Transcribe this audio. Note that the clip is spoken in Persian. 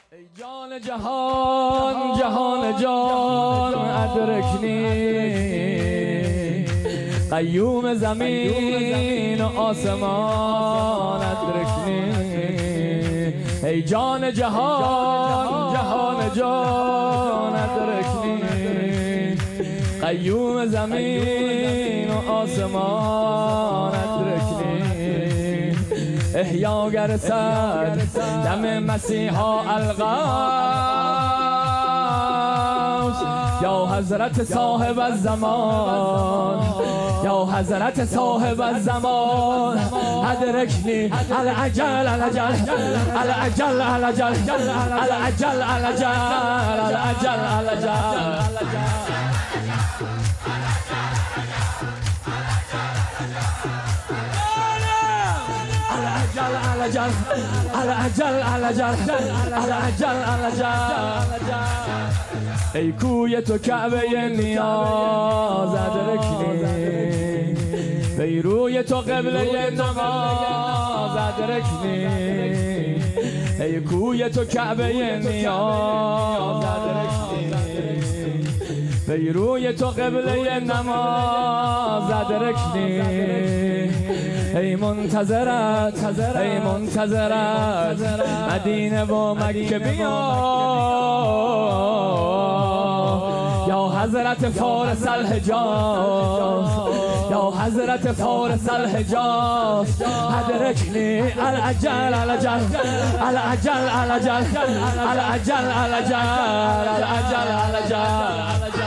ای جان جهان جهان جان ادرکنی، قیوم زمین و آسمان ادرکنی. ای جان جهان جهان جان ادرکنی، قیوم زمین و آسمان ادرکنی. احیاگر سر دم مسیحا الغوث، یا حضرت صاحب الزمان، یا حضرت صاحب الزمان ادرکنی. العجل العجل العجل العجل العجل العجل العجل العجل. العجل العجل العجل العجل العجل. ای کوی تو کعبه نیاز ادرکنی، ای روی تو قبله نماز ادرکنی. ای کوی تو کعبه نیاز ادرکنی، ای روی تو قبله نماز ادرکنی. ای منتظرت ای منتظرت مدینه و مکه بیا، یا حضرت فارس الحجاز، یا حضرت فارس الحجاز ادرکنی. العجل العجل العجل العجل العجل العجل العجل العجل.